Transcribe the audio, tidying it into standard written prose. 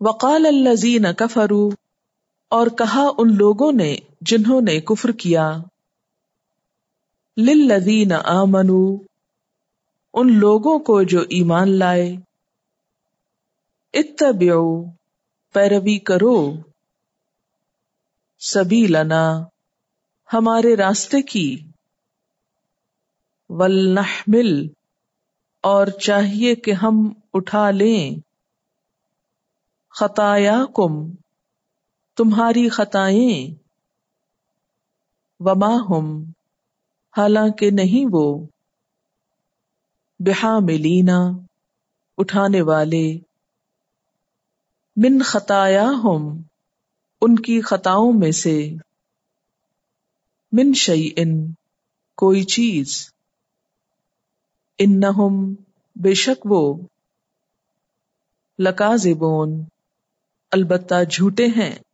وقال الذین کفروا، اور کہا ان لوگوں نے جنہوں نے کفر کیا، للذین آمنوا، ان لوگوں کو جو ایمان لائے، اتبعوا، پیروی کرو، سبیلنا، ہمارے راستے کی، ولنحمل، اور چاہیے کہ ہم اٹھا لیں، خطایاکم، تمہاری خطائیں، وما ہم، حالانکہ نہیں وہ، بحاملین، اٹھانے والے، من خطایاہم، ان کی خطاؤں میں سے، من شیئن، کوئی چیز، انہم، بے شک وہ، لکاذبون، البتہ جھوٹے ہیں،